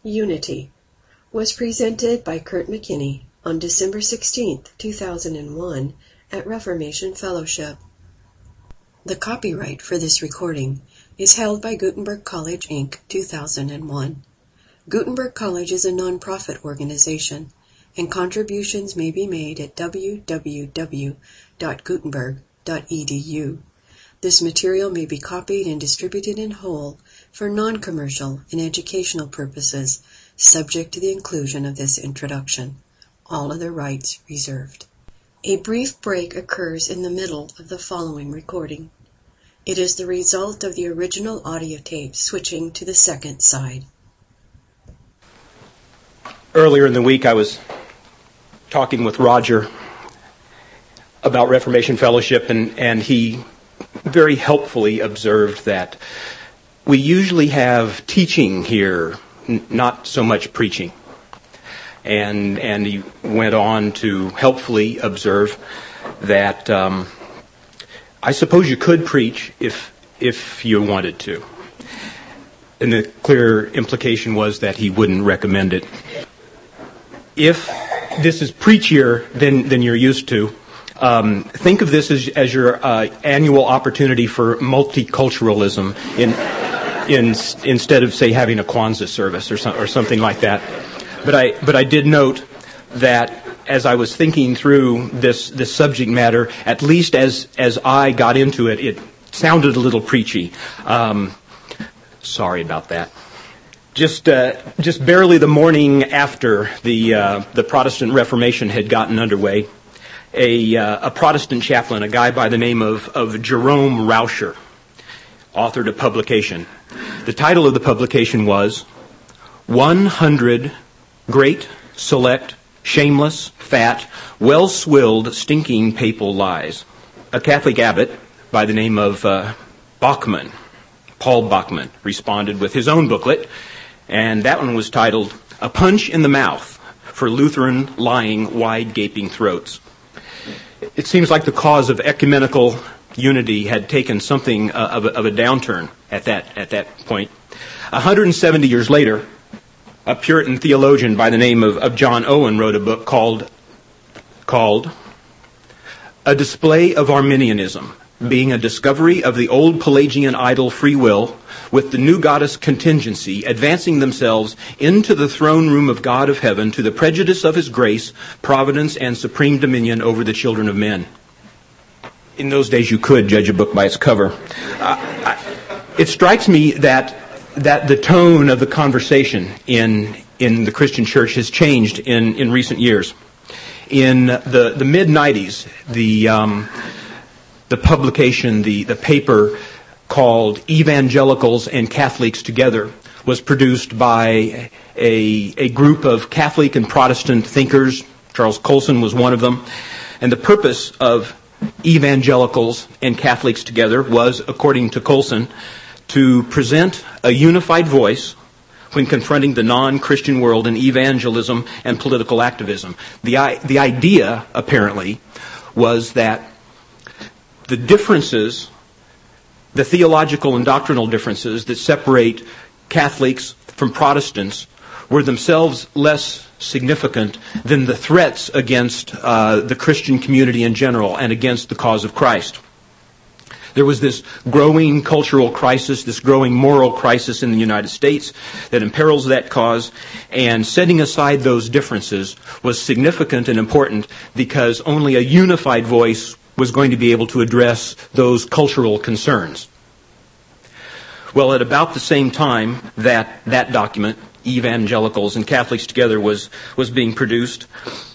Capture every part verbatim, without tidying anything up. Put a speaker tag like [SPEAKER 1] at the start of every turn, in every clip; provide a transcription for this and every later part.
[SPEAKER 1] Unity was presented by Kurt McKinney on December sixteenth, two thousand one at Reformation Fellowship. The copyright for this recording is held by Gutenberg College, Incorporated, two thousand one. Gutenberg College is a non-profit organization, and contributions may be made at w w w dot gutenberg dot e d u. This material may be copied and distributed in whole for non-commercial and educational purposes, subject to the inclusion of this introduction. All other rights reserved. A brief break occurs in the middle of the following recording. It is the result of the original audio tape switching to the second side.
[SPEAKER 2] Earlier in the week, I was talking with Roger about Reformation Fellowship, and, and he very helpfully observed that we usually have teaching here, n- not so much preaching. And and he went on to helpfully observe that um, I suppose you could preach if if you wanted to. And the clear implication was that he wouldn't recommend it. If this is preachier than, than you're used to, um, think of this as, as your uh, annual opportunity for multiculturalism in, in instead of, say, having a Kwanzaa service or, some, or something like that. But I but I did note that as I was thinking through this, this subject matter, at least as, as I got into it, it sounded a little preachy. Um, sorry about that. Just uh, just barely the morning after the uh, the Protestant Reformation had gotten underway, a uh, a Protestant chaplain, a guy by the name of, of Jerome Rauscher, authored a publication. The title of the publication was one hundred Great, Select, Shameless, Fat, Well-Swilled, Stinking Papal Lies. A Catholic abbot by the name of uh, Bachman, Paul Bachman, responded with his own booklet, and that one was titled, A Punch in the Mouth for Lutheran Lying Wide Gaping Throats. It seems like the cause of ecumenical unity had taken something uh, of, a, of a downturn at that at that point. one hundred seventy years later, a Puritan theologian by the name of, of John Owen wrote a book called, called A Display of Arminianism, being a discovery of the old Pelagian idol free will with the new goddess contingency advancing themselves into the throne room of God of heaven to the prejudice of his grace, providence, and supreme dominion over the children of men. In those days you could judge a book by its cover. Uh, I, it strikes me that that the tone of the conversation in in the Christian church has changed in, in recent years. In the, the mid nineties, the um, the publication, the, the paper called Evangelicals and Catholics Together was produced by a a group of Catholic and Protestant thinkers. Charles Colson was one of them. And the purpose of Evangelicals and Catholics Together was, according to Colson, to present a unified voice when confronting the non-Christian world in evangelism and political activism. The, the idea, apparently, was that the differences, the theological and doctrinal differences that separate Catholics from Protestants were themselves less significant than the threats against uh, the Christian community in general and against the cause of Christ. There was this growing cultural crisis, this growing moral crisis in the United States that imperils that cause, and setting aside those differences was significant and important because only a unified voice was going to be able to address those cultural concerns. Well, at about the same time that that document, Evangelicals and Catholics Together, was, was being produced,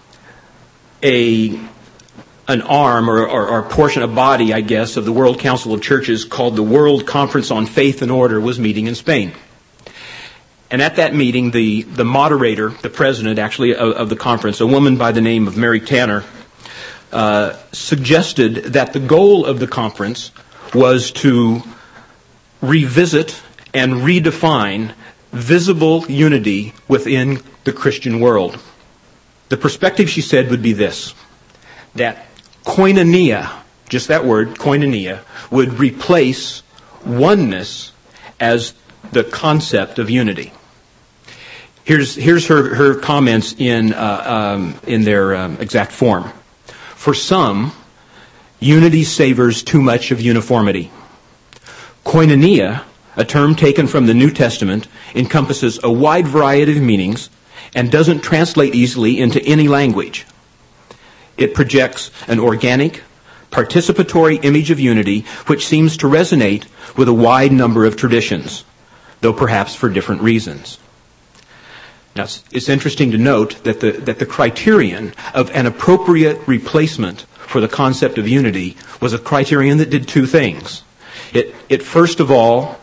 [SPEAKER 2] a an arm or, or, or a portion, a body, I guess, of the World Council of Churches called the World Conference on Faith and Order was meeting in Spain. And at that meeting, the, the moderator, the president actually of, of the conference, a woman by the name of Mary Tanner, uh, suggested that the goal of the conference was to revisit and redefine visible unity within the Christian world. The perspective, she said, would be this, that koinonia, just that word, koinonia, would replace oneness as the concept of unity. Here's here's her, her comments in uh, um, in their um, exact form. For some, unity savors too much of uniformity. Koinonia, a term taken from the New Testament, encompasses a wide variety of meanings and doesn't translate easily into any language. It projects an organic, participatory image of unity which seems to resonate with a wide number of traditions, though perhaps for different reasons. Now, it's, it's interesting to note that the, that the criterion of an appropriate replacement for the concept of unity was a criterion that did two things. It, it first of all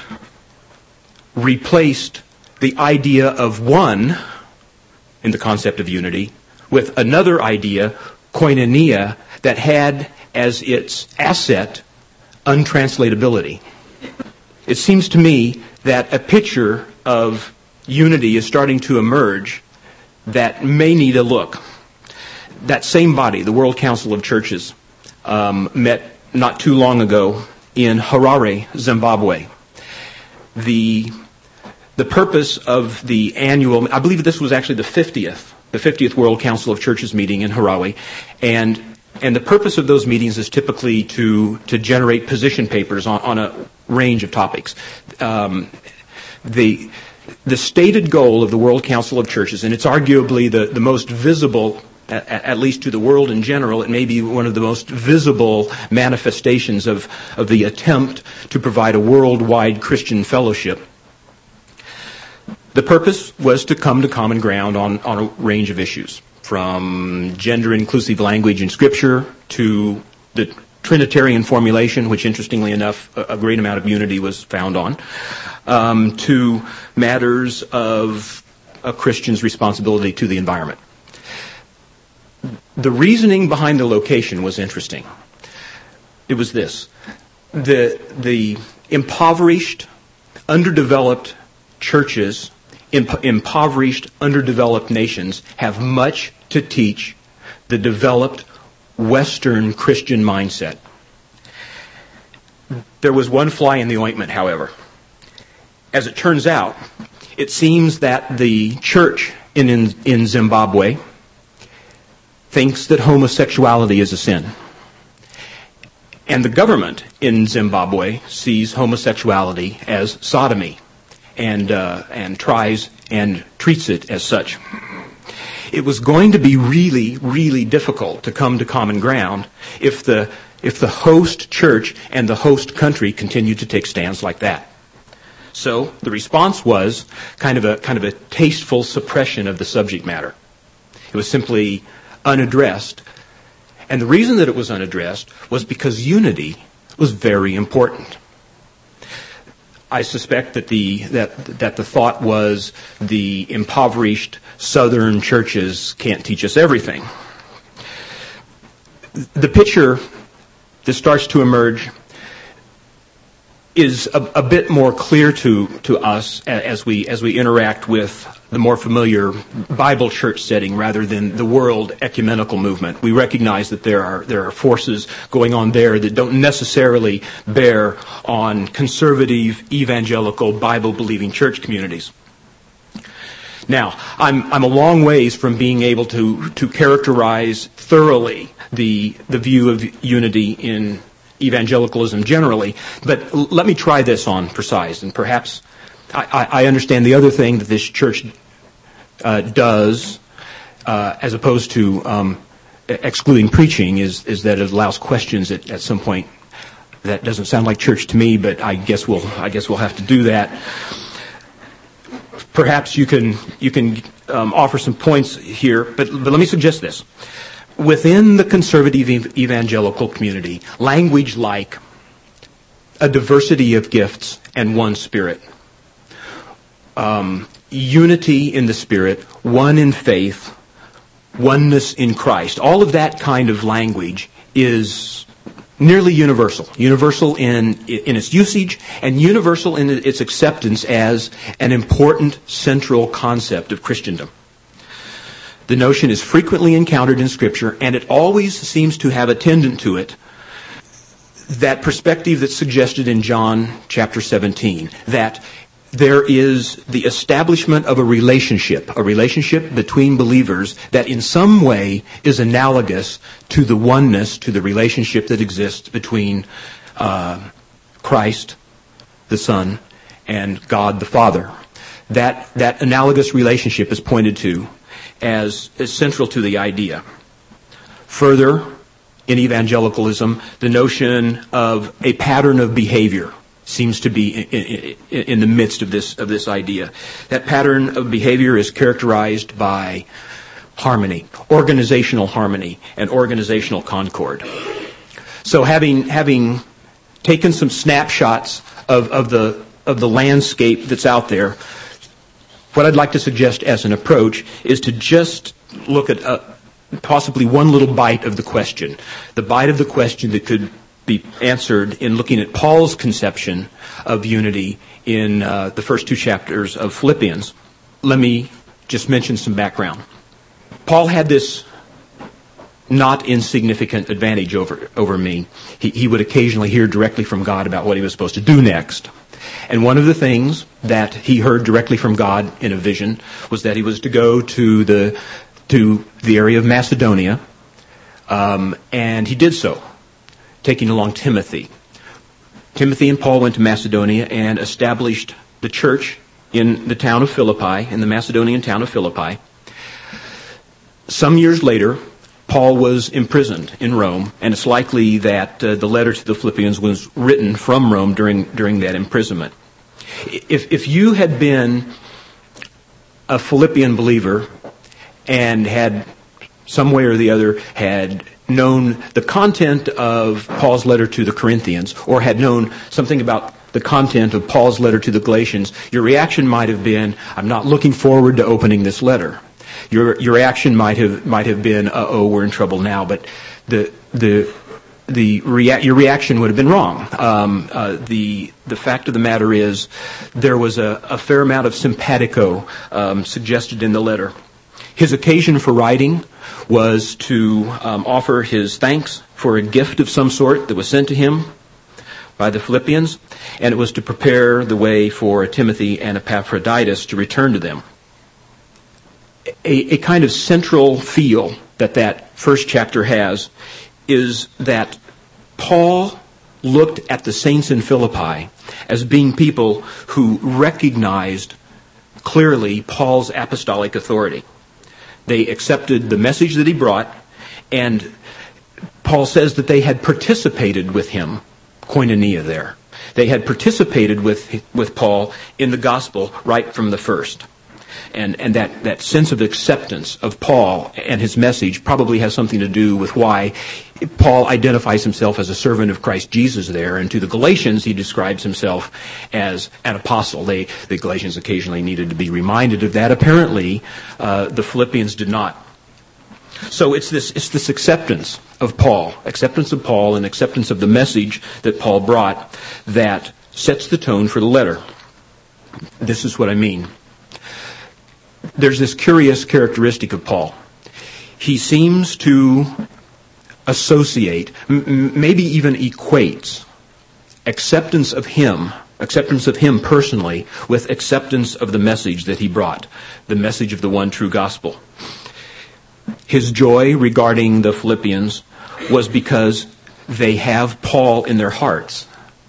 [SPEAKER 2] replaced the idea of one in the concept of unity with another idea, koinonia, that had as its asset untranslatability. It seems to me that a picture of unity is starting to emerge that may need a look. That same body, the World Council of Churches, um, met not too long ago in Harare, Zimbabwe. The the purpose of the annual, I believe this was actually the fiftieth, the fiftieth World Council of Churches meeting in Harare, and and the purpose of those meetings is typically to to generate position papers on, on a range of topics. Um, the The stated goal of the World Council of Churches, and it's arguably the, the most visible, at, at least to the world in general, it may be one of the most visible manifestations of, of the attempt to provide a worldwide Christian fellowship. The purpose was to come to common ground on, on a range of issues, from gender-inclusive language in Scripture to the Trinitarian formulation, which interestingly enough, a, a great amount of unity was found on, um, to matters of a Christian's responsibility to the environment. The reasoning behind the location was interesting. It was this. The, the impoverished, underdeveloped churches, imp- impoverished, underdeveloped nations have much to teach the developed Western Christian mindset. There was one fly in the ointment, however. As it turns out, it seems that the church in, in, in Zimbabwe thinks that homosexuality is a sin. And the government in Zimbabwe sees homosexuality as sodomy and, uh, and tries and treats it as such. It was going to be really, really difficult to come to common ground if the if the host church and the host country continued to take stands like that. So the response was kind of a kind of a tasteful suppression of the subject matter. It was simply unaddressed. And the reason that it was unaddressed was because unity was very important. I suspect that the that that the thought was the impoverished southern churches can't teach us everything. The picture that starts to emerge is a, a bit more clear to, to us as we as we interact with the more familiar Bible church setting rather than the world ecumenical movement. We recognize that there are there are forces going on there that don't necessarily bear on conservative, evangelical, Bible-believing church communities. Now, I'm I'm a long ways from being able to to characterize thoroughly the the view of unity in evangelicalism generally, but l- let me try this on precise, and perhaps I, I understand the other thing that this church uh, does, uh, as opposed to um, excluding preaching, is is that it allows questions at, at some point. That doesn't sound like church to me, but I guess we'll I guess we'll have to do that. Perhaps you can you can um, offer some points here, but but let me suggest this. Within the conservative evangelical community, language like a diversity of gifts and one Spirit, um, unity in the Spirit, one in faith, oneness in Christ, all of that kind of language is nearly universal. Universal in in its usage and universal in its acceptance as an important central concept of Christendom. The notion is frequently encountered in Scripture, and it always seems to have attendant to it that perspective that's suggested in John chapter seventeen, that there is the establishment of a relationship, a relationship between believers that in some way is analogous to the oneness, to the relationship that exists between uh, Christ, the Son, and God the Father. That, that analogous relationship is pointed to as, as central to the idea. Further, in evangelicalism, the notion of a pattern of behavior seems to be in, in, in the midst of this of this idea. That pattern of behavior is characterized by harmony, organizational harmony, and organizational concord. So, having having taken some snapshots of, of the of the landscape that's out there, what I'd like to suggest as an approach is to just look at a, possibly one little bite of the question, the bite of the question that could be answered in looking at Paul's conception of unity in uh, the first two chapters of Philippians. Let me just mention some background. Paul had this not insignificant advantage over over me. He, he would occasionally hear directly from God about what he was supposed to do next. And one of the things that he heard directly from God in a vision was that he was to go to the to the area of Macedonia, um, and he did so, taking along Timothy. Timothy and Paul went to Macedonia and established the church in the town of Philippi, in the Macedonian town of Philippi. Some years later, Paul was imprisoned in Rome, and it's likely that uh, the letter to the Philippians was written from Rome during during that imprisonment. If if you had been a Philippian believer and had some way or the other had known the content of Paul's letter to the Corinthians, or had known something about the content of Paul's letter to the Galatians, your reaction might have been, "I'm not looking forward to opening this letter." Your your reaction might have might have been, "Uh oh, we're in trouble now." But the the the rea- your reaction would have been wrong. Um, uh, the the fact of the matter is, there was a, a fair amount of simpatico um, suggested in the letter. His occasion for writing was to um, offer his thanks for a gift of some sort that was sent to him by the Philippians, and it was to prepare the way for Timothy and Epaphroditus to return to them. A, a kind of central feel that that first chapter has is that Paul looked at the saints in Philippi as being people who recognized clearly Paul's apostolic authority. They accepted the message that he brought, and Paul says that they had participated with him, koinonia there. They had participated with with Paul in the gospel right from the first. And and that, that sense of acceptance of Paul and his message probably has something to do with why Paul identifies himself as a servant of Christ Jesus there. And to the Galatians, he describes himself as an apostle. They, the Galatians occasionally needed to be reminded of that. Apparently, uh, the Philippians did not. So it's this it's this acceptance of Paul, acceptance of Paul and acceptance of the message that Paul brought that sets the tone for the letter. This is what I mean. There's this curious characteristic of Paul. He seems to associate, m- maybe even equates, acceptance of him, acceptance of him personally, with acceptance of the message that he brought, the message of the one true gospel. His joy regarding the Philippians was because they have Paul in their hearts.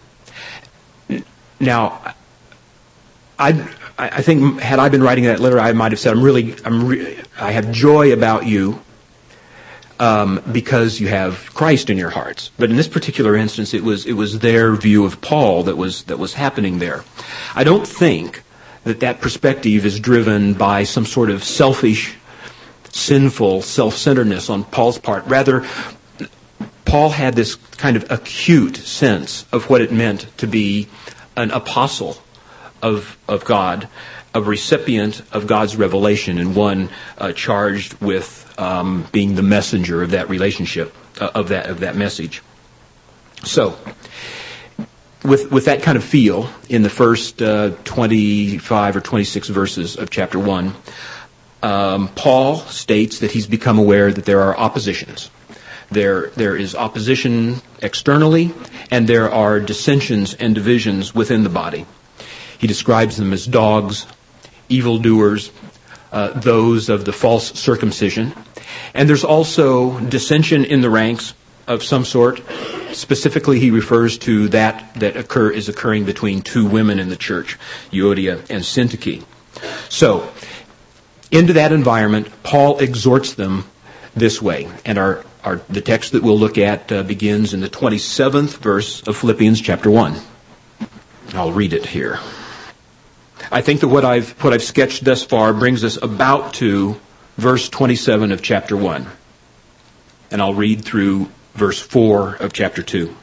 [SPEAKER 2] Now, I I think had I been writing that letter, I might have said, "I'm really, I'm, re- I have joy about you um, because you have Christ in your hearts." But in this particular instance, it was it was their view of Paul that was that was happening there. I don't think that that perspective is driven by some sort of selfish, sinful self-centeredness on Paul's part. Rather, Paul had this kind of acute sense of what it meant to be an apostle of of God, a recipient of God's revelation, and one uh, charged with um, being the messenger of that relationship, uh, of that of that message. So, with with that kind of feel in the first uh, twenty-five or twenty-six verses of chapter one, um, Paul states that he's become aware that there are oppositions. There there is opposition externally, and there are dissensions and divisions within the body. He describes them as dogs, evildoers, uh, those of the false circumcision. And there's also dissension in the ranks of some sort. Specifically, he refers to that that occur is occurring between two women in the church, Euodia and Syntyche. So, into that environment, Paul exhorts them this way. And our, our the text that we'll look at uh, begins in the twenty-seventh verse of Philippians chapter one. I'll read it here. I think that what I've what I've sketched thus far brings us about to verse twenty-seven of chapter one. And I'll read through verse four of chapter two.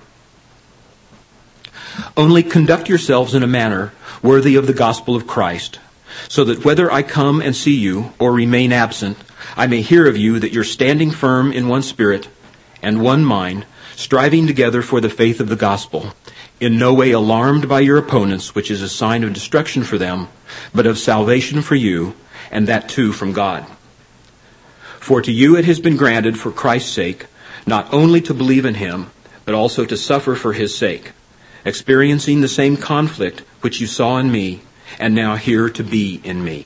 [SPEAKER 2] Only conduct yourselves in a manner worthy of the gospel of Christ, so that whether I come and see you or remain absent, I may hear of you that you're standing firm in one spirit and one mind, striving together for the faith of the gospel, in no way alarmed by your opponents, which is a sign of destruction for them, but of salvation for you, and that too from God. For to you it has been granted for Christ's sake, not only to believe in him, but also to suffer for his sake, experiencing the same conflict which you saw in me, and now hear to be in me.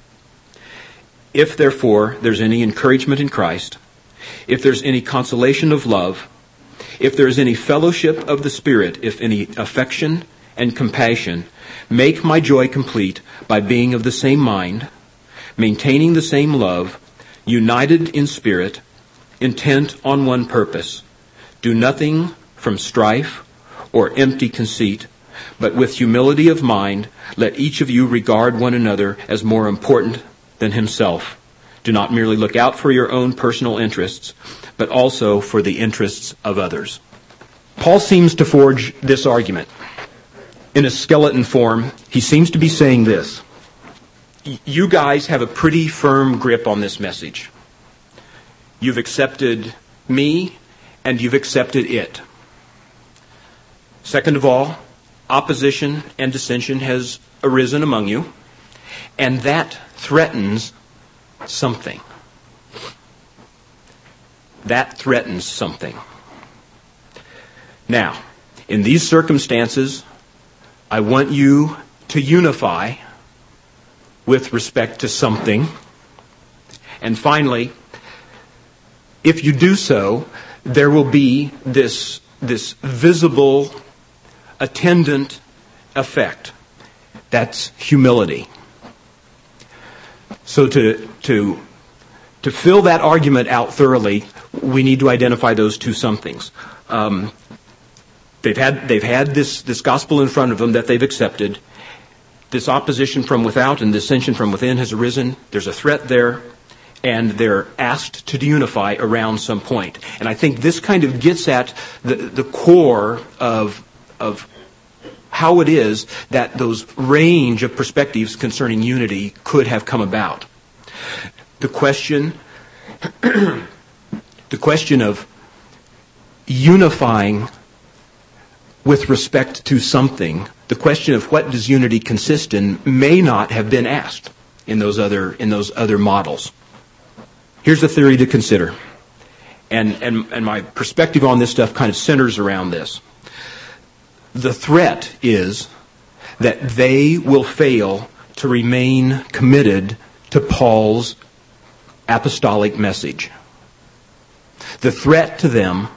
[SPEAKER 2] If therefore there's any encouragement in Christ, if there's any consolation of love, if there's any fellowship of the Spirit, if any affection and compassion, make my joy complete by being of the same mind, maintaining the same love, united in spirit, intent on one purpose. Do nothing from strife or empty conceit, but with humility of mind, let each of you regard one another as more important than himself. Do not merely look out for your own personal interests, but also for the interests of others. Paul seems to forge this argument. In a skeleton form, he seems to be saying this. You guys have a pretty firm grip on this message. You've accepted me, and you've accepted it. Second of all, opposition and dissension has arisen among you, and that threatens something. That threatens something. Now, in these circumstances, I want you to unify with respect to something. And finally, if you do so, there will be this, this visible attendant effect. That's humility. So to, to, to fill that argument out thoroughly, we need to identify those two somethings. Um, they've had, they've had this, this gospel in front of them that they've accepted. This opposition from without and dissension from within has arisen. There's a threat there, and they're asked to unify around some point. And I think this kind of gets at the, the core of, of how it is that those range of perspectives concerning unity could have come about. The question, the question of unifying with respect to something, the question of what does unity consist in, may not have been asked in those other in those other models. Here's a theory to consider, and and and my perspective on this stuff kind of centers around this. The threat is that they will fail to remain committed to Paul's apostolic message. The threat to them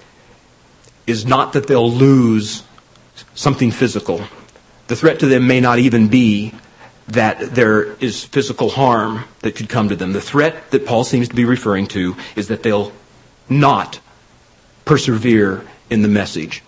[SPEAKER 2] is not that they'll lose something physical. The threat to them may not even be that there is physical harm that could come to them. The threat that Paul seems to be referring to is that they'll not persevere in the message.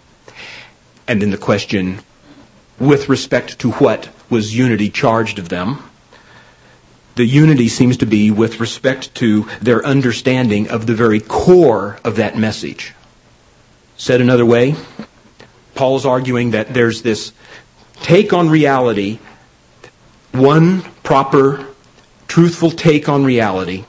[SPEAKER 2] And then the question, with respect to what was unity charged of them, the unity seems to be with respect to their understanding of the very core of that message. Said another way, Paul's arguing that there's this take on reality, one proper, truthful take on reality.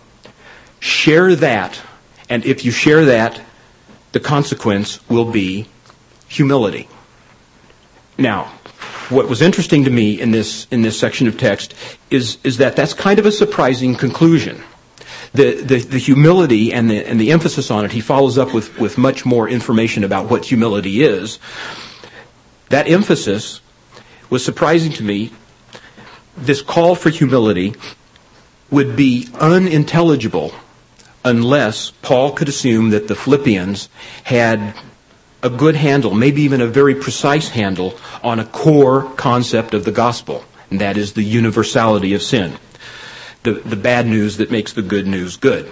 [SPEAKER 2] Share that, and if you share that, the consequence will be humility. Now, what was interesting to me in this in this section of text is is that that's kind of a surprising conclusion. The, the, the humility and the, and the emphasis on it, he follows up with, with much more information about what humility is. That emphasis was surprising to me. This call for humility would be unintelligible unless Paul could assume that the Philippians had a good handle, maybe even a very precise handle, on a core concept of the gospel, and that is the universality of sin, the, the bad news that makes the good news good.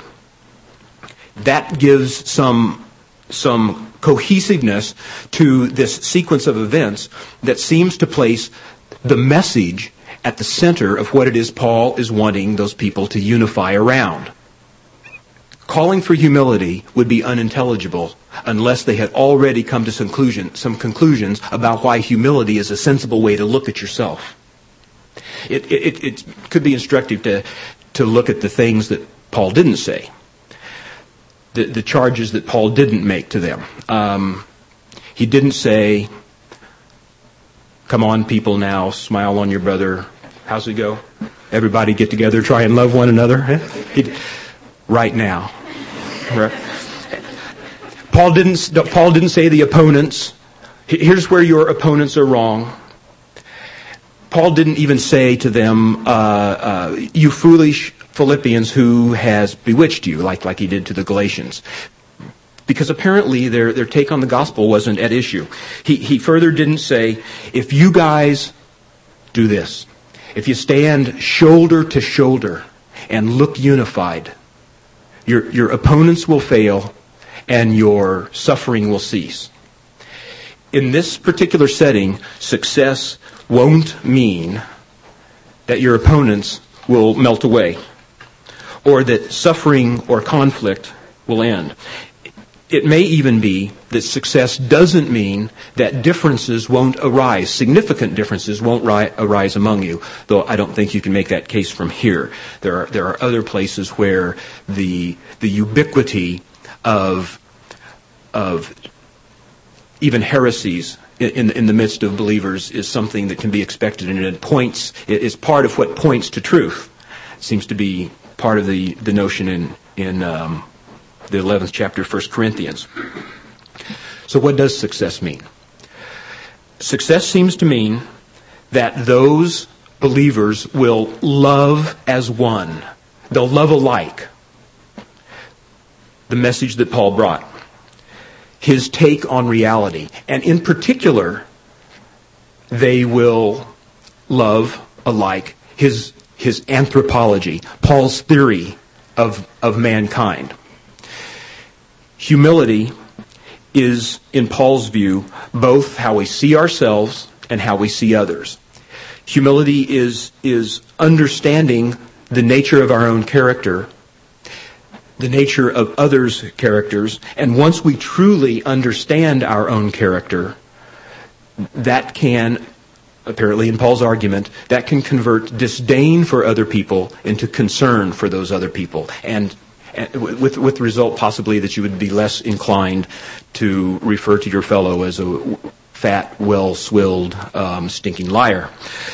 [SPEAKER 2] That gives some, some cohesiveness to this sequence of events that seems to place the message at the center of what it is Paul is wanting those people to unify around. Calling for humility would be unintelligible unless they had already come to some, conclusion, some conclusions about why humility is a sensible way to look at yourself. It, it, it could be instructive to, to look at the things that Paul didn't say, the, the charges that Paul didn't make to them. Um, he didn't say, "Come on, people, now, smile on your brother." How's it go? Everybody get together, try and love one another. He, right now. Right. Paul didn't, Paul didn't say the opponents. Here's where your opponents are wrong. Paul didn't even say to them, uh, uh, "You foolish Philippians, who has bewitched you," like, like he did to the Galatians. Because apparently their, their take on the gospel wasn't at issue. He, he further didn't say, "If you guys do this, if you stand shoulder to shoulder and look unified, your, your opponents will fail and your suffering will cease." In this particular setting, success won't mean that your opponents will melt away or that suffering or conflict will end. It may even be that success doesn't mean that differences won't arise, significant differences won't ri- arise among you, though I don't think you can make that case from here. There are there are other places where the the ubiquity of of even heresies in in the midst of believers is something that can be expected, and it points it is part of what points to truth. It seems to be part of the, the notion in in um, the eleventh chapter of First Corinthians. So what does success mean? Success seems to mean that those believers will love as one. They'll love alike. The message that Paul brought. His take on reality. And in particular, they will love alike his, his anthropology, Paul's theory of, of mankind. Humility is, in Paul's view, both how we see ourselves and how we see others. Humility is, is understanding the nature of our own character, the nature of others' characters, and once we truly understand our own character, that can, apparently in Paul's argument, that can convert disdain for other people into concern for those other people, and with with the result possibly that you would be less inclined to refer to your fellow as a fat, well-swilled, um, stinking liar.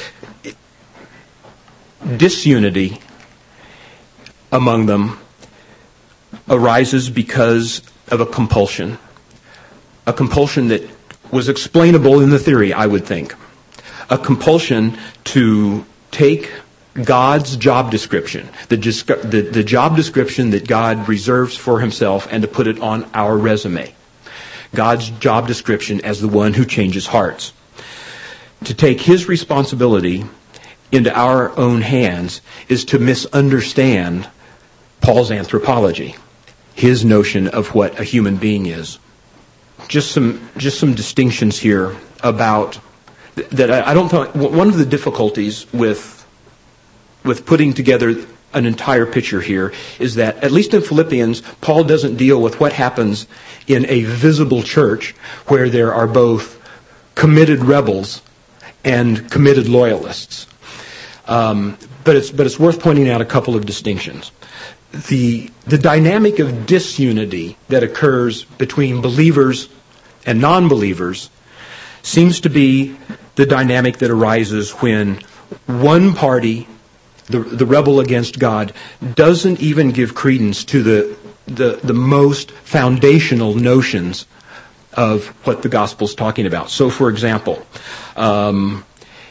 [SPEAKER 2] Disunity among them arises because of a compulsion. A compulsion that was explainable in the theory, I would think. A compulsion to take God's job description, the, the, the job description that God reserves for himself, and to put it on our resume. God's job description as the one who changes hearts. To take his responsibility into our own hands is to misunderstand Paul's anthropology, his notion of what a human being is. Just some, just some distinctions here about that. I, I don't think one of the difficulties with with putting together an entire picture here is that, at least in Philippians, Paul doesn't deal with what happens in a visible church where there are both committed rebels and committed loyalists. Um, but it's but it's worth pointing out a couple of distinctions. The the dynamic of disunity that occurs between believers and non-believers seems to be the dynamic that arises when one party, the the rebel against God, doesn't even give credence to the the, the most foundational notions of what the gospel's talking about. So, for example, um,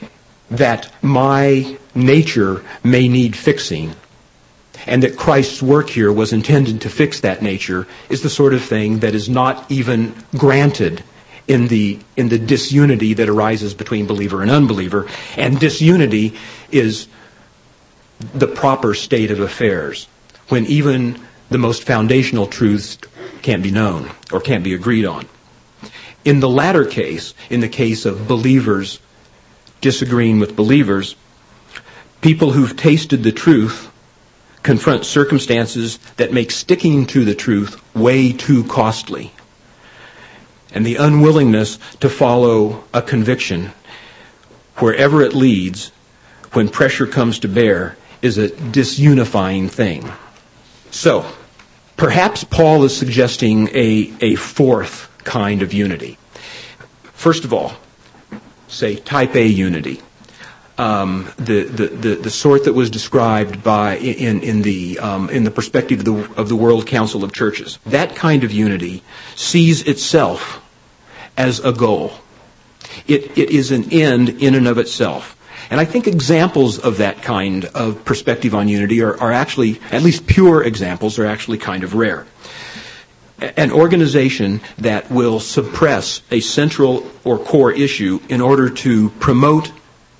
[SPEAKER 2] that my nature may need fixing, and that Christ's work here was intended to fix that nature, is the sort of thing that is not even granted in the in the disunity that arises between believer and unbeliever. And disunity is the proper state of affairs, when even the most foundational truths can't be known or can't be agreed on. In the latter case, in the case of believers disagreeing with believers, people who've tasted the truth confront circumstances that make sticking to the truth way too costly. And the unwillingness to follow a conviction, wherever it leads, when pressure comes to bear, is a disunifying thing. So, perhaps Paul is suggesting a, a fourth kind of unity. First of all, say type A unity. Um, the, the, the, the sort that was described by in, in the um, in the perspective of the, of the World Council of Churches. That kind of unity sees itself as a goal. It, it is an end in and of itself. And I think examples of that kind of perspective on unity are, are actually, at least pure examples, are actually kind of rare. An organization that will suppress a central or core issue in order to promote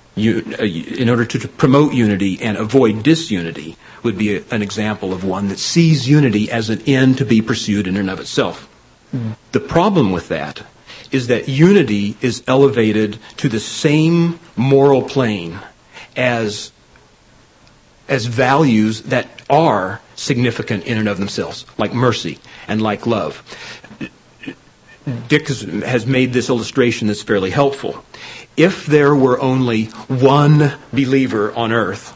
[SPEAKER 2] in order to promote unity and avoid disunity would be a, an example of one that sees unity as an end to be pursued in and of itself. Mm. The problem with that is that unity is elevated to the same moral plane as, as values that are significant in and of themselves, like mercy and like love. Dick has, has made this illustration that's fairly helpful. If there were only one believer on earth,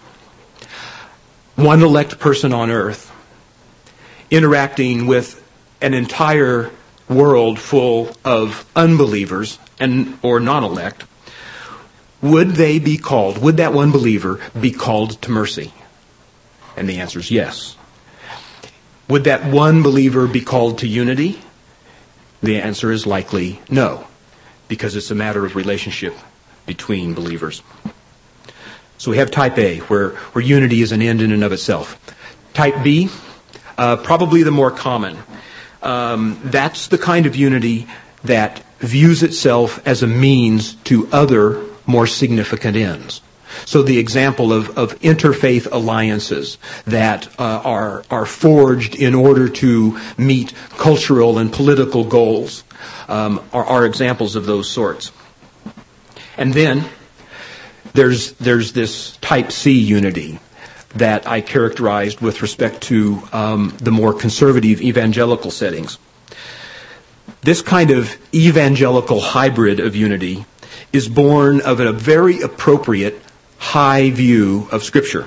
[SPEAKER 2] one elect person on earth, interacting with an entire world full of unbelievers and or non-elect, would they be called, would that one believer be called to mercy? And the answer is yes. Would that one believer be called to unity? The answer is likely no, because it's a matter of relationship between believers. So we have type A, where, where unity is an end in and of itself. Type B, uh, probably the more common. Um, that's the kind of unity that views itself as a means to other more significant ends. So the example of, of interfaith alliances that uh, are, are forged in order to meet cultural and political goals um, are, are examples of those sorts. And then there's there's this type C unity that I characterized with respect to um, the more conservative evangelical settings. This kind of evangelical hybrid of unity is born of a very appropriate high view of Scripture.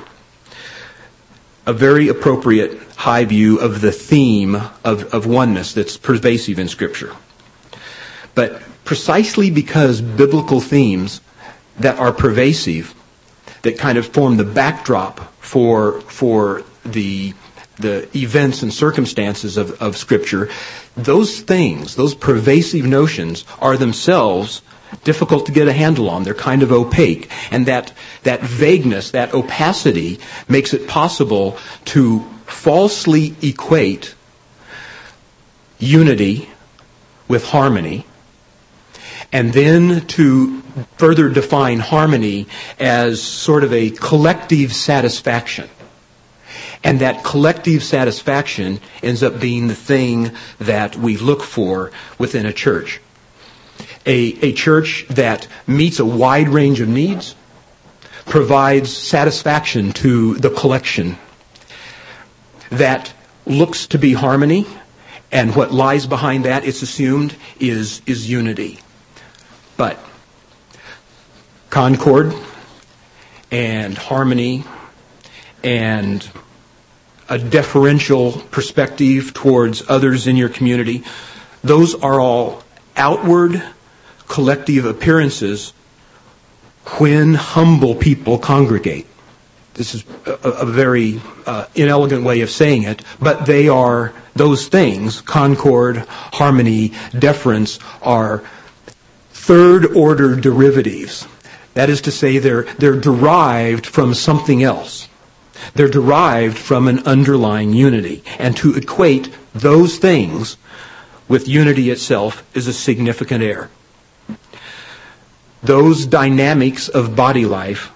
[SPEAKER 2] A very appropriate high view of the theme of, of oneness that's pervasive in Scripture. But precisely because biblical themes that are pervasive, that kind of form the backdrop for for the the events and circumstances of, of Scripture, those things, those pervasive notions are themselves difficult to get a handle on. They're kind of opaque. And that that vagueness, that opacity, makes it possible to falsely equate unity with harmony, and then to further define harmony as sort of a collective satisfaction. And that collective satisfaction ends up being the thing that we look for within a church. A, a church that meets a wide range of needs, provides satisfaction to the collection, that looks to be harmony, and what lies behind that, it's assumed, is, is unity. But concord and harmony and a deferential perspective towards others in your community, those are all outward collective appearances when humble people congregate. This is a, a very uh, inelegant way of saying it, but they are those things, concord, harmony, deference, are third-order derivatives That is to say, they're, they're derived from something else. They're derived from an underlying unity. And to equate those things with unity itself is a significant error. Those dynamics of body life,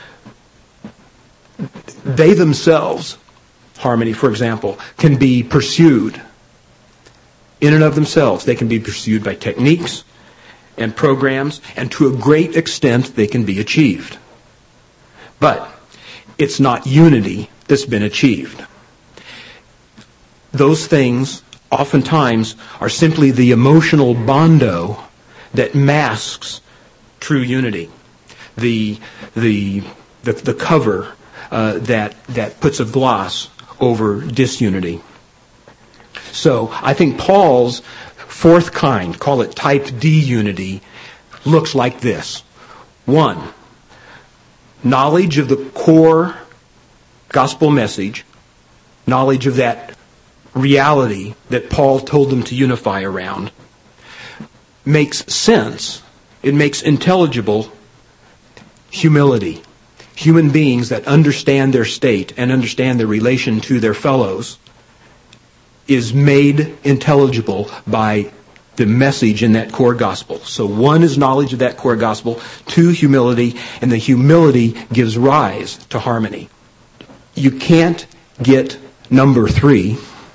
[SPEAKER 2] they themselves, harmony, for example, can be pursued in and of themselves. They can be pursued by techniques and programs, and to a great extent they can be achieved. But it's not unity that's been achieved. Those things oftentimes are simply the emotional bondo that masks true unity. The the the, the cover uh, that that puts a gloss over disunity. So I think Paul's fourth kind, call it type D unity, looks like this. One, knowledge of the core gospel message, knowledge of that reality that Paul told them to unify around, makes sense. It makes intelligible humility. Human beings that understand their state and understand their relation to their fellows is made intelligible by the message in that core gospel. So one is knowledge of that core gospel, two, humility, and the humility gives rise to harmony. You can't get number three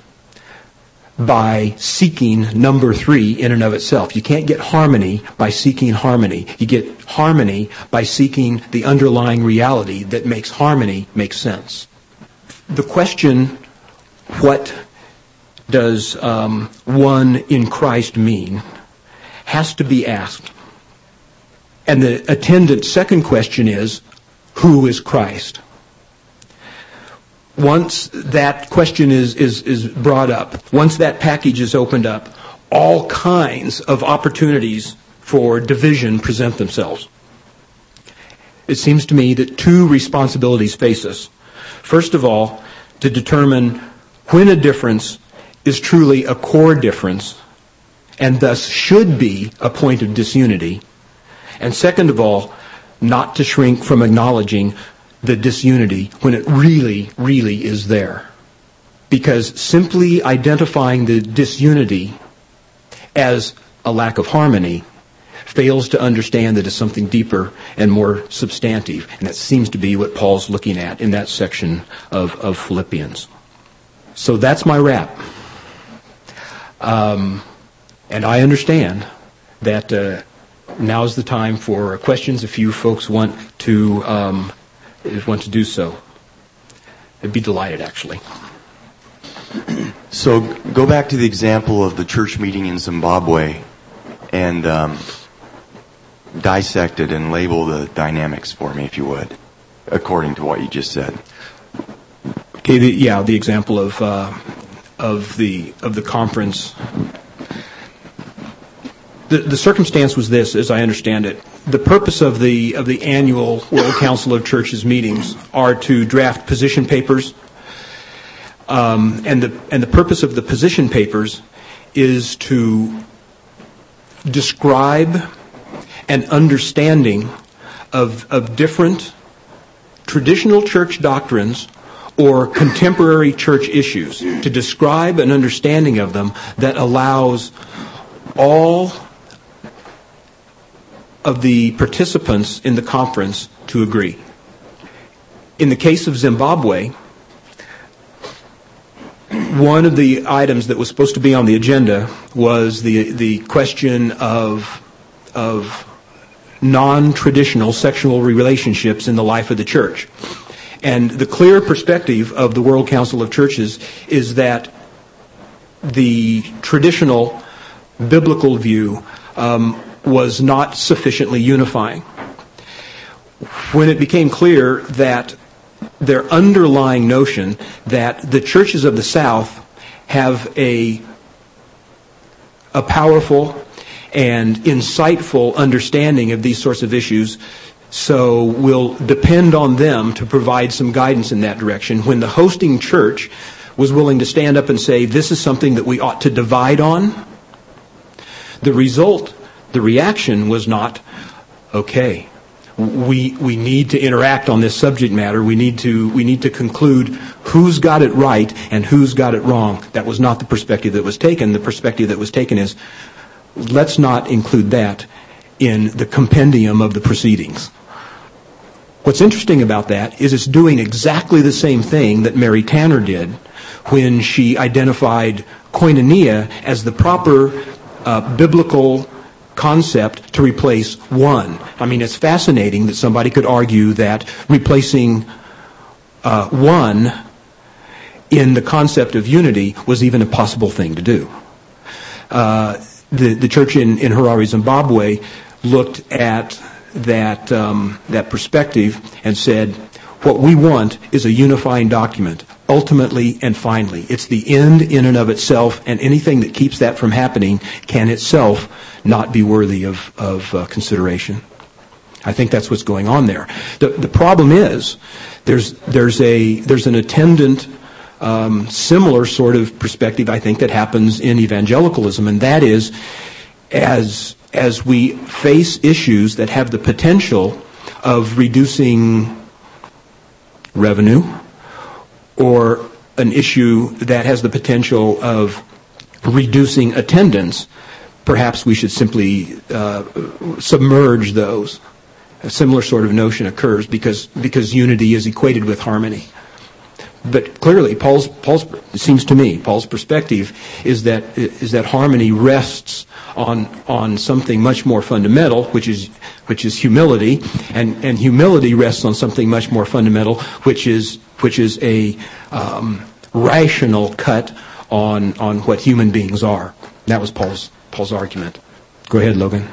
[SPEAKER 2] by seeking number three in and of itself. You can't get harmony by seeking harmony. You get harmony by seeking the underlying reality that makes harmony make sense. The question, what does um, one in Christ mean, has to be asked. And the attendant second question is, who is Christ? Once that question is, is, is brought up, once that package is opened up, all kinds of opportunities for division present themselves. It seems to me that two responsibilities face us. First of all, to determine when a difference is truly a core difference and thus should be a point of disunity. And second of all, not to shrink from acknowledging the disunity when it really, really is there. Because simply identifying the disunity as a lack of harmony fails to understand that it's something deeper and more substantive. And that seems to be what Paul's looking at in that section of, of Philippians. So that's my wrap. Um, and I understand that uh, now's the time for questions if you folks want to um, want to do so. I'd be delighted, actually.
[SPEAKER 3] So go back to the example of the church meeting in Zimbabwe and um, dissect it and label the dynamics for me, if you would, according to what you just said.
[SPEAKER 2] Okay, the, yeah, the example of uh, of the of the conference. The, the circumstance was this, as I understand it. The purpose of the of the annual World Council of Churches meetings are to draft position papers, um, and the and the purpose of the position papers is to describe an understanding of of different traditional church doctrines or contemporary church issues, to describe an understanding of them that allows all of the participants in the conference to agree. In the case of Zimbabwe, one of the items that was supposed to be on the agenda was the the question of of non-traditional sexual relationships in the life of the church. And the clear perspective of the World Council of Churches is that the traditional biblical view um, was not sufficiently unifying. When it became clear that their underlying notion that the churches of the South have a, a powerful and insightful understanding of these sorts of issues, so we'll depend on them to provide some guidance in that direction. When the hosting church was willing to stand up and say, this is something that we ought to divide on, the result, the reaction was not, okay, we we need to interact on this subject matter. We need to we need to conclude who's got it right and who's got it wrong. That was not the perspective that was taken. The perspective that was taken is, let's not include that in the compendium of the proceedings. What's interesting about that is it's doing exactly the same thing that Mary Tanner did when she identified koinonia as the proper uh, biblical concept to replace one. I mean, it's fascinating that somebody could argue that replacing uh, one in the concept of unity was even a possible thing to do. Uh, the, the church in, in Harare, Zimbabwe looked at that, um, that perspective and said, what we want is a unifying document, ultimately and finally. It's the end in and of itself, and anything that keeps that from happening can itself not be worthy of, of uh, consideration. I think that's what's going on there. The, the problem is there's, there's, a, there's an attendant um, similar sort of perspective, I think, that happens in evangelicalism, and that is as, as we face issues that have the potential of reducing revenue, or an issue that has the potential of reducing attendance, perhaps we should simply uh, submerge those. A similar sort of notion occurs because because unity is equated with harmony. But clearly, Paul's Paul's it seems to me Paul's perspective is that is that harmony rests on on something much more fundamental, which is which is humility, and, and humility rests on something much more fundamental, which is which is a um, rational cut on on what human beings are. That was Paul's Paul's argument. Go ahead, Logan.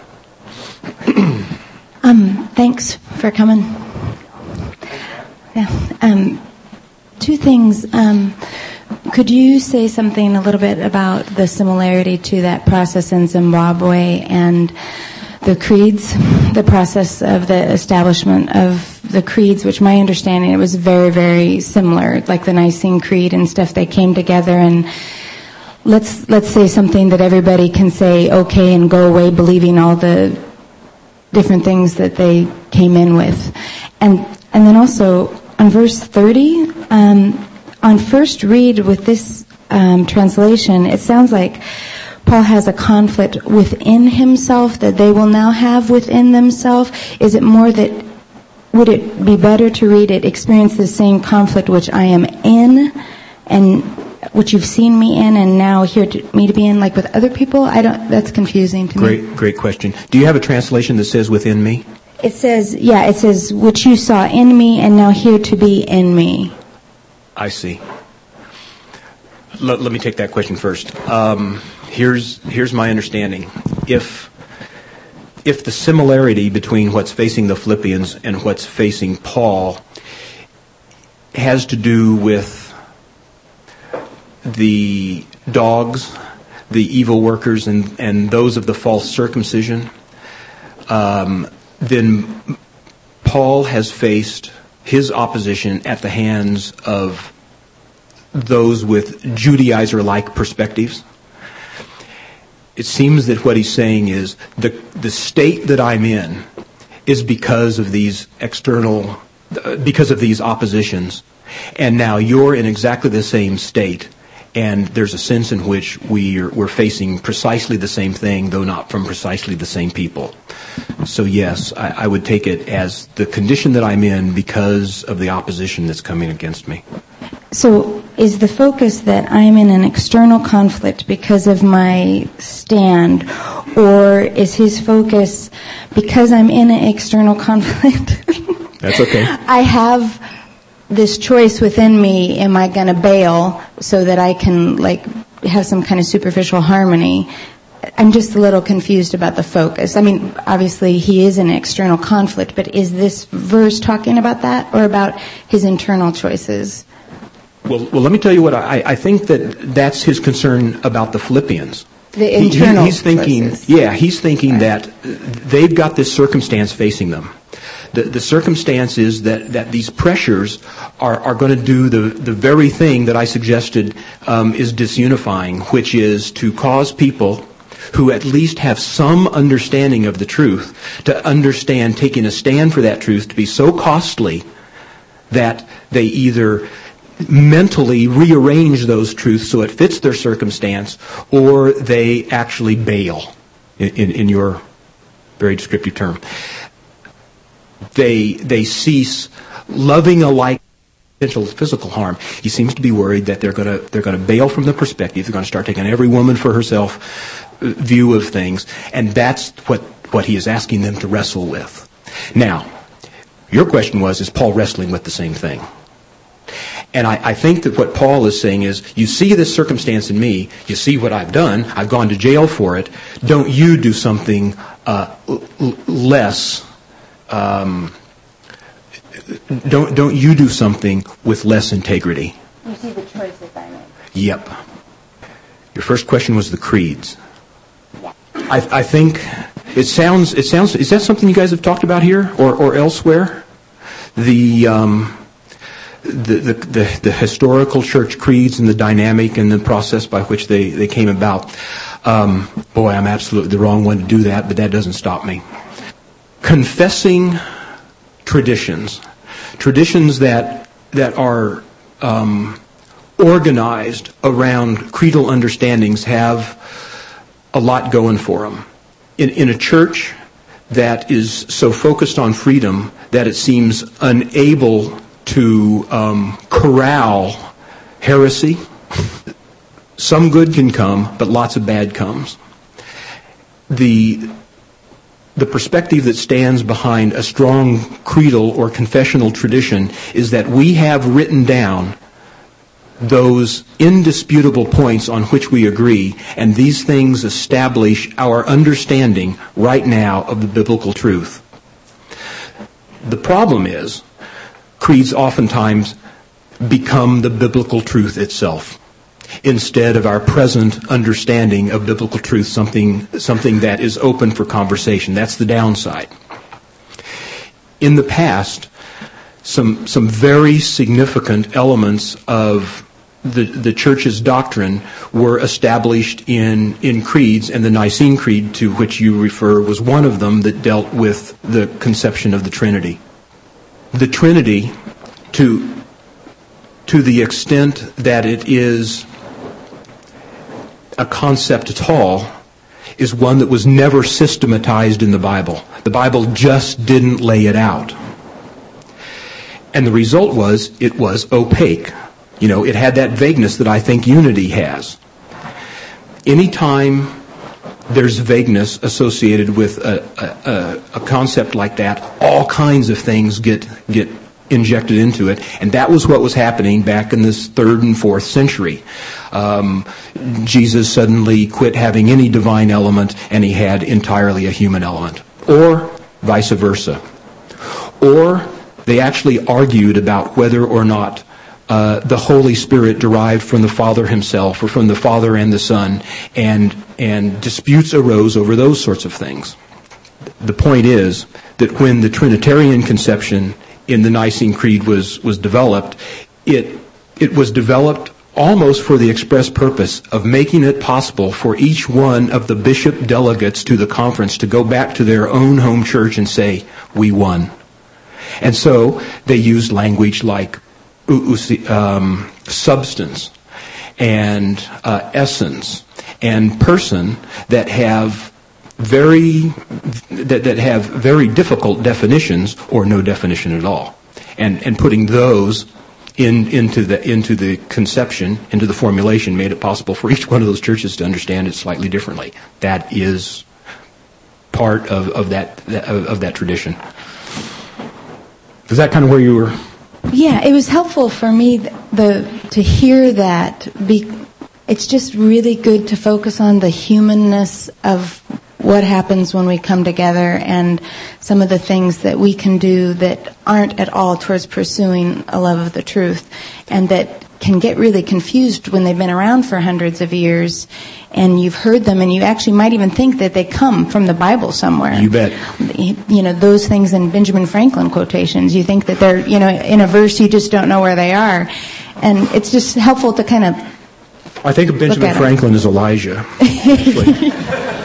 [SPEAKER 4] um, thanks for coming. Yeah. Um, two things. Um, could you say something a little bit about the similarity to that process in Zimbabwe and the creeds, the process of the establishment of the creeds, which my understanding, it was very, very similar, like the Nicene Creed and stuff. They came together and let's let's say something that everybody can say okay and go away believing all the different things that they came in with. And and then also on verse thirty, um, on first read with this um, translation, it sounds like Paul has a conflict within himself that they will now have within themselves. Is it more that, would it be better to read it, experience the same conflict which I am in, and which you've seen me in, and now here to me to be in, like with other people? I don't. That's confusing to
[SPEAKER 2] great,
[SPEAKER 4] me.
[SPEAKER 2] Great, great question. Do you have a translation that says "within me"?
[SPEAKER 4] It says, yeah, it says which you saw in me, and now here to be in me.
[SPEAKER 2] I see. Let, let me take that question first. Um, here's here's my understanding. If if the similarity between what's facing the Philippians and what's facing Paul has to do with the dogs, the evil workers, and, and those of the false circumcision, um, then Paul has faced his opposition at the hands of those with Judaizer-like perspectives. It seems that what he's saying is the the state that I'm in is because of these external, because of these oppositions, and now you're in exactly the same state. And there's a sense in which we're, we're facing precisely the same thing, though not from precisely the same people. So yes, I, I would take it as the condition that I'm in because of the opposition that's coming against me.
[SPEAKER 4] So is the focus that I'm in an external conflict because of my stand, or is his focus because I'm in an external conflict?
[SPEAKER 2] That's okay.
[SPEAKER 4] I have this choice within me, am I going to bail so that I can like have some kind of superficial harmony? I'm just a little confused about the focus. I mean, obviously he is in an external conflict, but is this verse talking about that or about his internal choices?
[SPEAKER 2] Well, well, let me tell you what I, I think that that's his concern about the Philippians.
[SPEAKER 4] The internal
[SPEAKER 2] he, he's thinking,
[SPEAKER 4] choices.
[SPEAKER 2] Yeah, he's thinking right. that they've got this circumstance facing them. The, the circumstance is that, that these pressures are, are going to do the, the very thing that I suggested um, is disunifying, which is to cause people who at least have some understanding of the truth, to understand taking a stand for that truth to be so costly that they either mentally rearrange those truths so it fits their circumstance, or they actually bail, in, in, in your very descriptive term. They they cease loving alike potential physical harm. He seems to be worried that they're going to they're going to bail from the perspective. They're going to start taking every woman for herself view of things, and that's what what he is asking them to wrestle with. Now, your question was, is Paul wrestling with the same thing? And I, I think that what Paul is saying is, you see this circumstance in me, you see what I've done, I've gone to jail for it, don't you do something uh, l- less, um, don't don't you do something with less integrity.
[SPEAKER 4] You see the choices I make.
[SPEAKER 2] Yep. Your first question was the creeds.
[SPEAKER 4] Yeah.
[SPEAKER 2] I, I think it sounds, it sounds, is that something you guys have talked about here or, or elsewhere? The... Um, The, the, the, the historical church creeds and the dynamic and the process by which they, they came about. Um, boy, I'm absolutely the wrong one to do that, but that doesn't stop me. Confessing traditions, traditions that that are um, organized around creedal understandings, have a lot going for them. In, in a church that is so focused on freedom that it seems unable to um, corral heresy, some good can come, but lots of bad comes. The the perspective that stands behind a strong creedal or confessional tradition is that we have written down those indisputable points on which we agree, and these things establish our understanding right now of the biblical truth. The problem is, creeds oftentimes become the biblical truth itself, instead of our present understanding of biblical truth, something something that is open for conversation. That's the downside. In the past, some some very significant elements of the the church's doctrine were established in in creeds, and the Nicene Creed, to which you refer, was one of them that dealt with the conception of the Trinity. The Trinity, to to the extent that it is a concept at all, is one that was never systematized in the Bible. The Bible just didn't lay it out. And the result was, it was opaque. You know, it had that vagueness that I think unity has. Anytime there's vagueness associated with a, a, a concept like that, all kinds of things get get injected into it, and that was what was happening back in this third and fourth century. Um, Jesus suddenly quit having any divine element, and he had entirely a human element, or vice versa. Or they actually argued about whether or not Uh, the Holy Spirit derived from the Father himself, or from the Father and the Son, and and disputes arose over those sorts of things. The point is that when the Trinitarian conception in the Nicene Creed was was developed, it it was developed almost for the express purpose of making it possible for each one of the bishop delegates to the conference to go back to their own home church and say, "We won." And so they used language like Um, substance and uh, essence and person that have very that, that have very difficult definitions, or no definition at all, and and putting those in into the into the conception, into the formulation, made it possible for each one of those churches to understand it slightly differently. That is part of of that of, of that tradition. Is that kind of where you were?
[SPEAKER 4] Yeah, it was helpful for me the to hear that. Be, it's just really good to focus on the humanness of what happens when we come together, and some of the things that we can do that aren't at all towards pursuing a love of the truth, and that can get really confused when they've been around for hundreds of years, and you've heard them, and you actually might even think that they come from the Bible somewhere.
[SPEAKER 2] You bet.
[SPEAKER 4] You know, those things in Benjamin Franklin quotations, you think that they're, you know, in a verse, you just don't know where they are. And it's just helpful to kind of
[SPEAKER 2] I think of Benjamin Franklin as Elijah.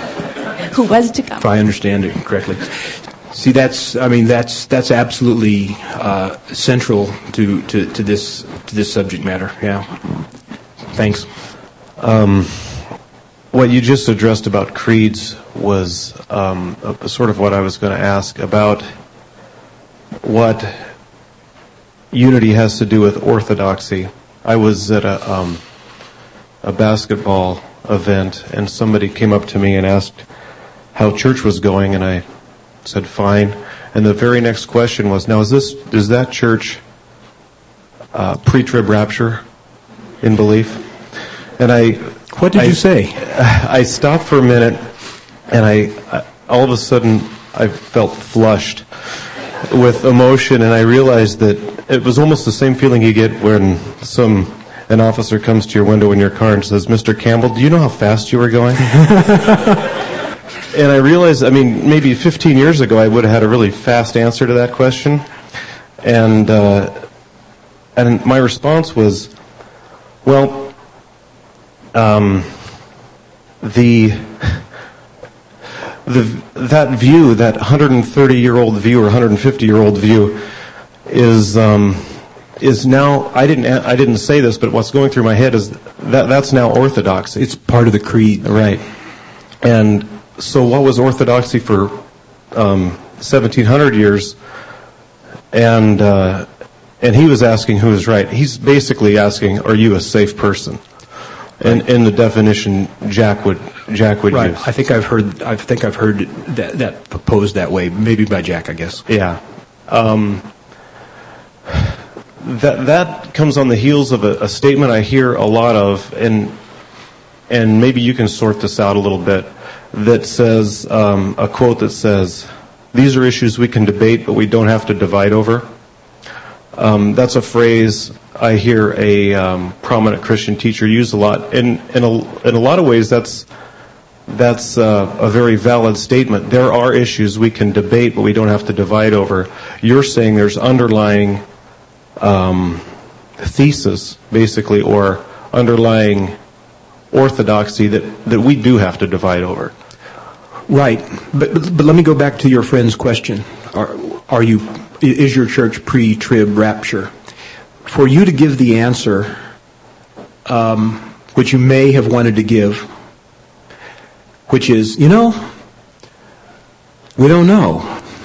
[SPEAKER 4] who was to come.
[SPEAKER 2] If I understand it correctly. See, that's, I mean, that's that's absolutely uh, central to, to, to this to this subject matter. Yeah. Thanks.
[SPEAKER 5] Um, what you just addressed about creeds was um, a, sort of what I was going to ask about what unity has to do with orthodoxy. I was at a um, a basketball event, and somebody came up to me and asked how church was going, and I said fine. And the very next question was, now is this is that church uh, pre-trib rapture in belief? And I
[SPEAKER 2] what did
[SPEAKER 5] I,
[SPEAKER 2] you say?
[SPEAKER 5] I stopped for a minute, and I, I all of a sudden I felt flushed with emotion, and I realized that it was almost the same feeling you get when some an officer comes to your window in your car and says, "Mister Campbell, do you know how fast you were going?" And I realized, I mean, maybe fifteen years ago I would have had a really fast answer to that question, and uh, and my response was, well, um, the the that view, that one hundred thirty-year-old view or one hundred fifty-year-old view, is um, is now. I didn't I didn't say this, but what's going through my head is that that's now orthodoxy.
[SPEAKER 2] It's part of the creed,
[SPEAKER 5] right? And so, what was orthodoxy for um, seventeen hundred years? And uh, and he was asking who is right. He's basically asking, "Are you a safe person?" And in the definition Jack would Jack would
[SPEAKER 2] right.
[SPEAKER 5] use.
[SPEAKER 2] I think I've heard. I think I've heard that that proposed that way, maybe by Jack, I guess.
[SPEAKER 5] Yeah. Um, that that comes on the heels of a, a statement I hear a lot of, and and maybe you can sort this out a little bit. That says um, a quote that says, "These are issues we can debate, but we don't have to divide over." Um, that's a phrase I hear a um, prominent Christian teacher use a lot. In in a, in a lot of ways, that's that's uh, a very valid statement. There are issues we can debate, but we don't have to divide over. You're saying there's underlying um, thesis, basically, or underlying orthodoxy that, that we do have to divide over.
[SPEAKER 2] Right, but, but but let me go back to your friend's question. Are are you is your church pre-trib rapture? For you to give the answer, um, which you may have wanted to give, which is, you know, we don't know,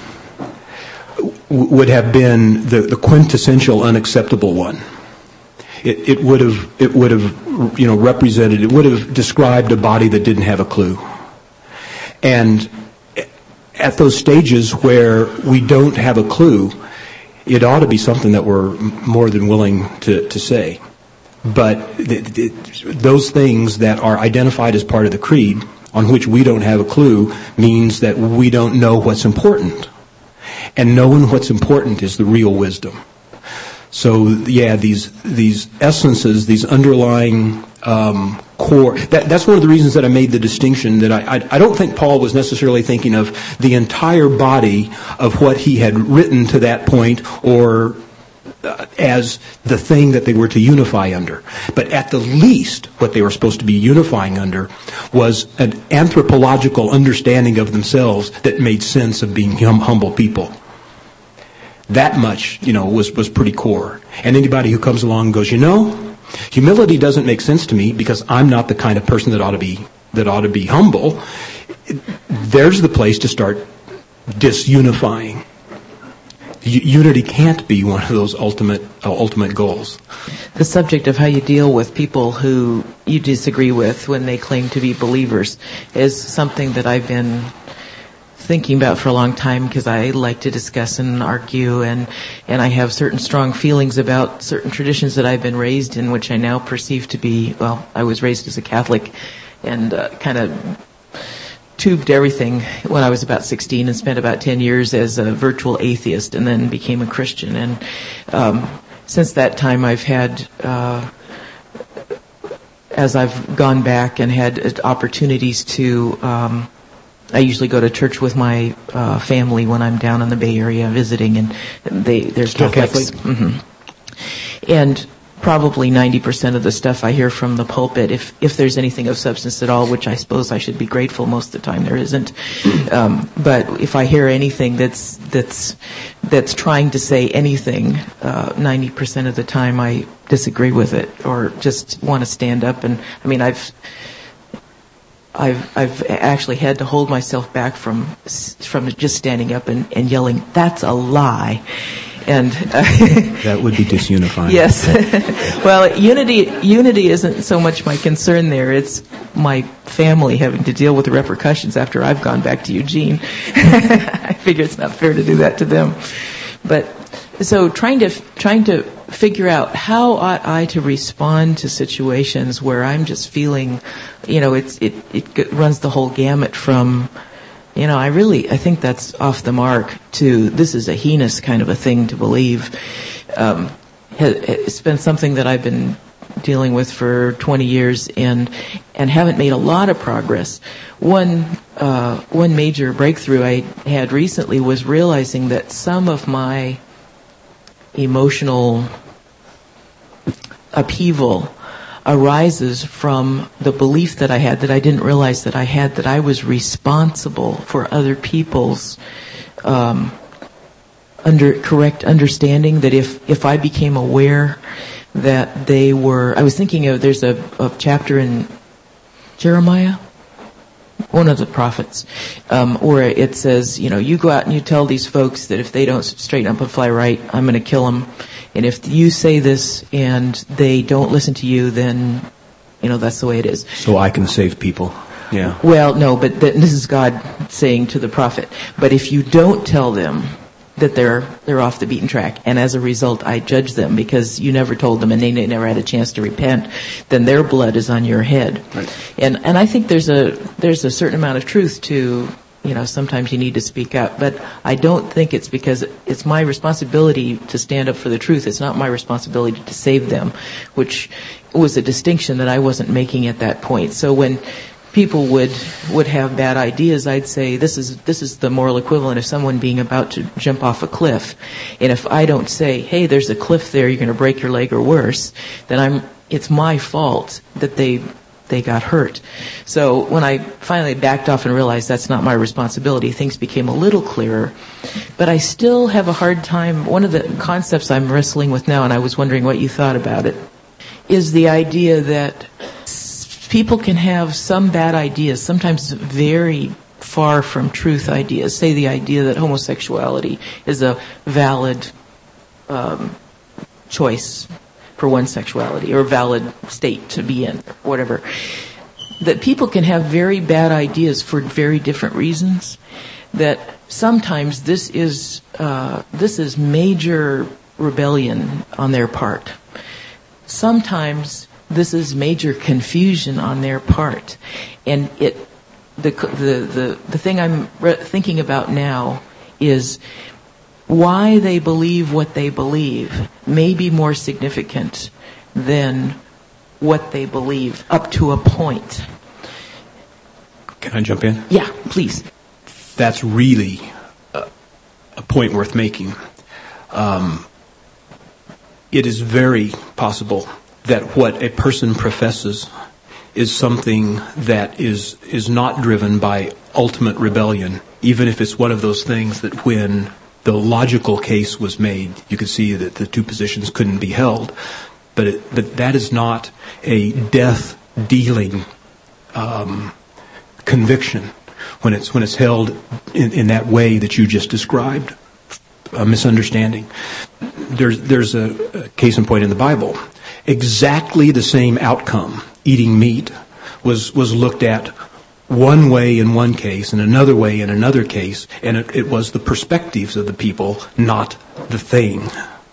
[SPEAKER 2] w- would have been the, the quintessential unacceptable one. It, it would have it would have you know represented it would have described a body that didn't have a clue. And at those stages where we don't have a clue, it ought to be something that we're more than willing to, to say. But th- th- those things that are identified as part of the creed, on which we don't have a clue, means that we don't know what's important. And knowing what's important is the real wisdom. So, yeah, these these essences, these underlying um, core, that, that's one of the reasons that I made the distinction that I, I, I don't think Paul was necessarily thinking of the entire body of what he had written to that point or uh, as the thing that they were to unify under. But at the least, what they were supposed to be unifying under was an anthropological understanding of themselves that made sense of being hum- humble people. That much, you know, was, was pretty core. And anybody who comes along and goes, you know, humility doesn't make sense to me because I'm not the kind of person that ought to be that ought to be humble. There's the place to start disunifying. U- unity can't be one of those ultimate uh, ultimate goals.
[SPEAKER 6] The subject of how you deal with people who you disagree with when they claim to be believers is something that I've been thinking about for a long time because I like to discuss and argue, and and I have certain strong feelings about certain traditions that I've been raised in, which I now perceive to be, well, I was raised as a Catholic and uh, kind of tubed everything when I was about sixteen and spent about ten years as a virtual atheist and then became a Christian. And um, since that time I've had, uh, as I've gone back and had opportunities to um, I usually go to church with my uh, family when I'm down in the Bay Area visiting, and they there's
[SPEAKER 2] Still
[SPEAKER 6] Catholics.
[SPEAKER 2] Catholic?
[SPEAKER 6] Mm-hmm. And probably ninety percent of the stuff I hear from the pulpit, if if there's anything of substance at all, which I suppose I should be grateful most of the time there isn't. Um, but if I hear anything that's that's that's trying to say anything, uh, ninety percent of the time I disagree with it or just want to stand up. And I mean, I've I've I've actually had to hold myself back from from just standing up and, and yelling, "That's a lie." And uh,
[SPEAKER 2] that would be disunifying.
[SPEAKER 6] Yes. Well, unity unity isn't so much my concern there. It's my family having to deal with the repercussions after I've gone back to Eugene. I figure it's not fair to do that to them. But so trying to trying to figure out how ought I to respond to situations where I'm just feeling, you know, it's it it runs the whole gamut from, you know, I really, I think that's off the mark to this is a heinous kind of a thing to believe. Um, it's been something that I've been dealing with for twenty years and and haven't made a lot of progress. One uh, one major breakthrough I had recently was realizing that some of my emotional upheaval arises from the belief that I had, that I didn't realize that I had, that I was responsible for other people's um, under correct understanding, that if, if I became aware that they were, I was thinking of, there's a, a chapter in Jeremiah, one of the prophets, um, where it says, you know, you go out and you tell these folks that if they don't straighten up and fly right, I'm going to kill them. And if you say this and they don't listen to you, then, you know, that's the way it is.
[SPEAKER 2] So I can save people. Yeah.
[SPEAKER 6] Well, no, but th- this is God saying to the prophet. But if you don't tell them that they're they're off the beaten track, and as a result I judge them because you never told them and they never had a chance to repent, then their blood is on your head. Right. And and I think there's a there's a certain amount of truth to, you know, sometimes you need to speak up, but I don't think it's because it's my responsibility to stand up for the truth. It's not my responsibility to save them, which was a distinction that I wasn't making at that point. So when people would would have bad ideas, I'd say this is this is the moral equivalent of someone being about to jump off a cliff. And if I don't say, hey, there's a cliff there, you're going to break your leg or worse, then I'm it's my fault that they they got hurt. So when I finally backed off and realized that's not my responsibility, things became a little clearer. But I still have a hard time. One of the concepts I'm wrestling with now, and I was wondering what you thought about it, is the idea that people can have some bad ideas, sometimes very far from truth ideas. Say the idea that homosexuality is a valid um, choice for one's sexuality or a valid state to be in, or whatever. That people can have very bad ideas for very different reasons. That sometimes this is uh, this is major rebellion on their part. Sometimes this is major confusion on their part, and it the the the, the thing I'm re- thinking about now is why they believe what they believe may be more significant than what they believe up to a point.
[SPEAKER 2] Can I jump in?
[SPEAKER 6] Yeah, please.
[SPEAKER 2] That's really a, a point worth making. Um, it is very possible that what a person professes is something that is is not driven by ultimate rebellion, even if it's one of those things that when the logical case was made, you could see that the two positions couldn't be held. But it, but that is not a death-dealing um, conviction when it's when it's held in, in that way that you just described, a misunderstanding. There's there's a, a case in point in the Bible. Exactly the same outcome, eating meat, was was looked at one way in one case and another way in another case, and it, it was the perspectives of the people, not the thing.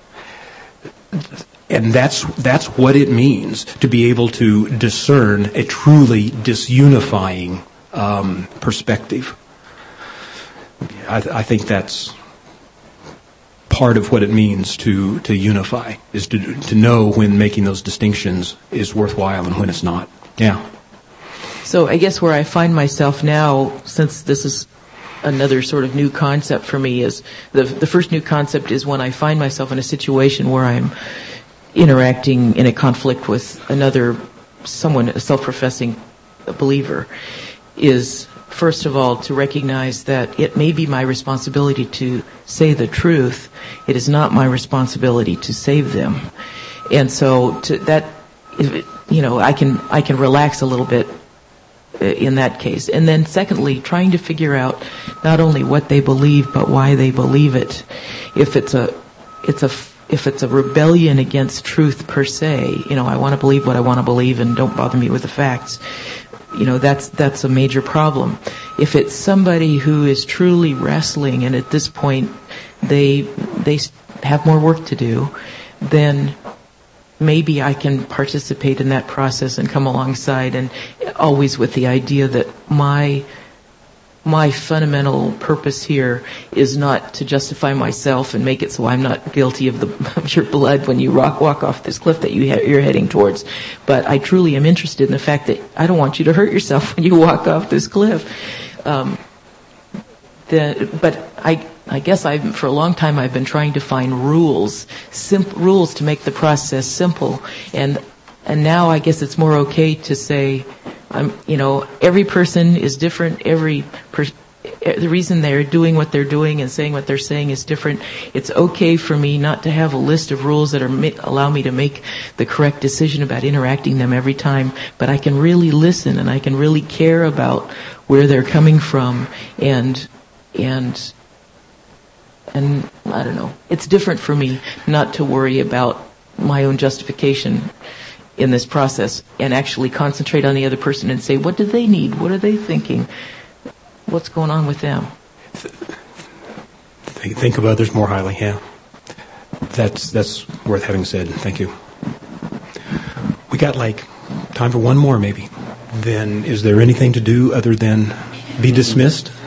[SPEAKER 2] And that's that's what it means to be able to discern a truly disunifying um, perspective. I, th- I think that's part of what it means to, to unify, is to to know when making those distinctions is worthwhile and when it's not. Yeah.
[SPEAKER 6] So I guess where I find myself now, since this is another sort of new concept for me, is the the first new concept is when I find myself in a situation where I'm interacting in a conflict with another, someone, a self-professing believer, is first of all to recognize that it may be my responsibility to say the truth. It is not my responsibility to save them. And so to that, you know, I can I can relax a little bit in that case. And then secondly, trying to figure out not only what they believe but why they believe it. If it's a it's a if it's a rebellion against truth per se, you know, I want to believe what I want to believe and don't bother me with the facts. You know, that's that's a major problem. If it's somebody who is truly wrestling and at this point they they have more work to do, then maybe I can participate in that process and come alongside, and always with the idea that my my fundamental purpose here is not to justify myself and make it so I'm not guilty of, the, of your blood when you rock, walk off this cliff that you ha- you're heading towards. But I truly am interested in the fact that I don't want you to hurt yourself when you walk off this cliff. Um, the, but I, I guess I've, for a long time I've been trying to find rules, simp- rules to make the process simple. And and now I guess it's more okay to say, I'm, you know, every person is different. Every per- the reason they're doing what they're doing and saying what they're saying is different. It's okay for me not to have a list of rules that are ma- allow me to make the correct decision about interacting them every time, but I can really listen and I can really care about where they're coming from, and and and I don't know. It's different for me not to worry about my own justification in this process and actually concentrate on the other person and say, what do they need? What are they thinking? What's going on with them?
[SPEAKER 2] Think of others more highly, yeah. That's that's worth having said. Thank you. We got like time for one more maybe. Then is there anything to do other than be dismissed?